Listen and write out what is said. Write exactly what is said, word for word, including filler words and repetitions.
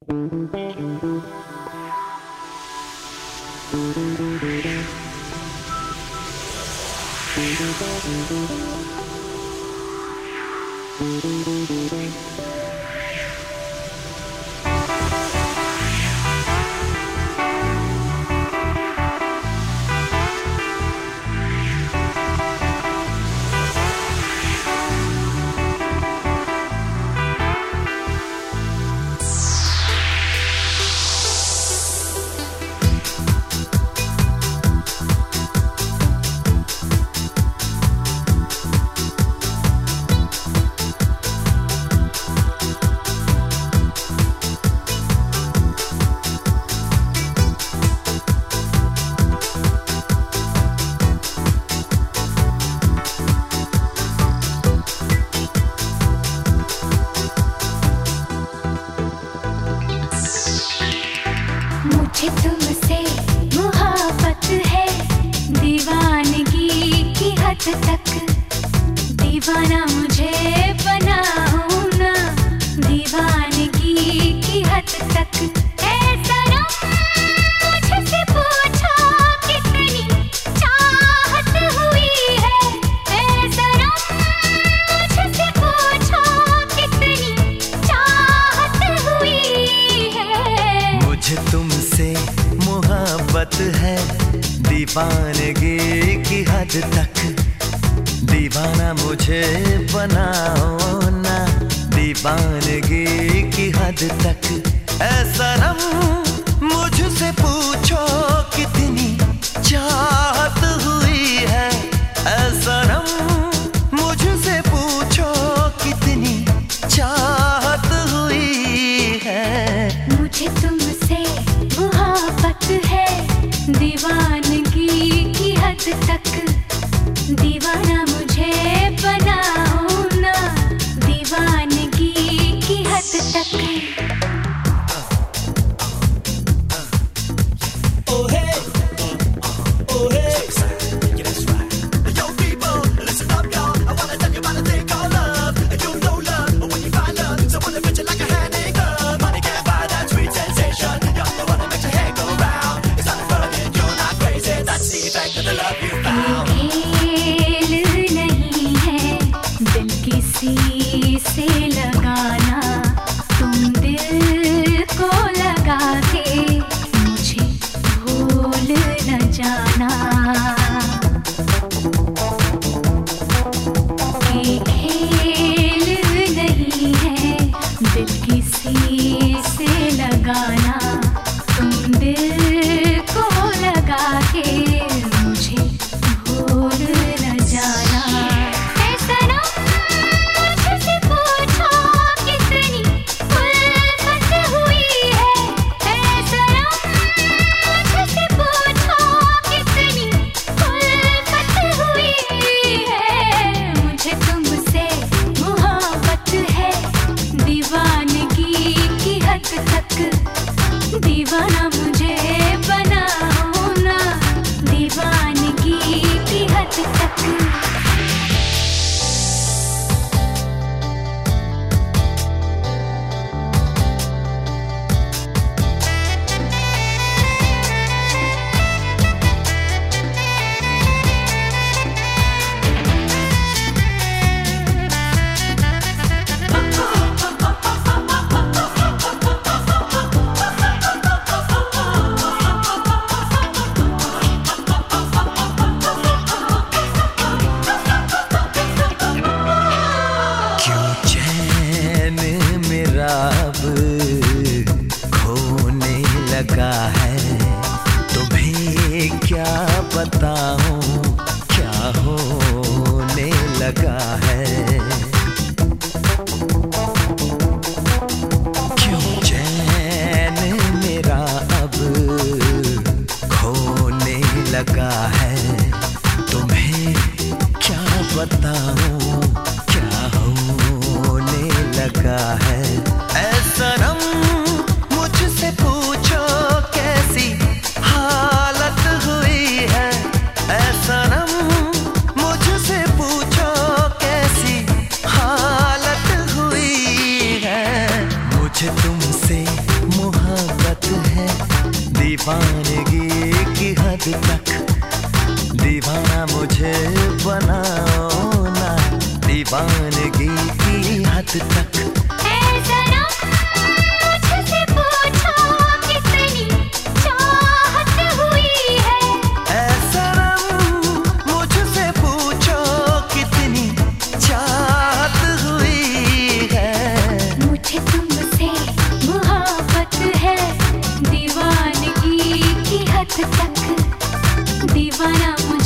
मुझे तुमसे मोहब्बत है, दीवानगी की हद तक। दीवाना मुझे बनाओ ना, दीवानगी की हद तक। ऐ सनम मुझसे पूछो कितनी चाहत हुई है। ऐ सनम मुझसे पूछो कितनी चाहत हुई है। मुझे तुमसे मोहब्बत है, दीवानगी की हद तक। दीवाना मुझे बनाओ ना, दीवानगी की हद तक। ऐ सनम मुझसे पूछो कितनी चाहत हुई है। ऐ सनम मुझसे पूछो कितनी चाहत हुई है। मुझे तुमसे मोहब्बत है, दीवानगी की हद तक। दीवाना मुझे बनाओ ना, दीवानगी की हद तक। किसी से लगाना, तुम दिल को लगा के मुझे भूल न जाना। ये खेल नहीं है दिल किसी से लगाना, तुम दिल को लगा के मुझे भूल न जाना। दीवाना मुझे बनाओ ना, दीवानगी की हद तक। खोने लगा है, तुम्हें क्या बताऊं क्या होने लगा है। क्यों चैन मेरा अब खोने लगा है, तुम्हें क्या बताऊं क्या होने लगा है। ऐ सनम मुझसे पूछो कैसी हालत हुई है। ऐ तुमसे मोहब्बत है दीवानगी की हद तक, दीवाना मुझे बनाओ ना दीवानगी की हद तक। दीवाना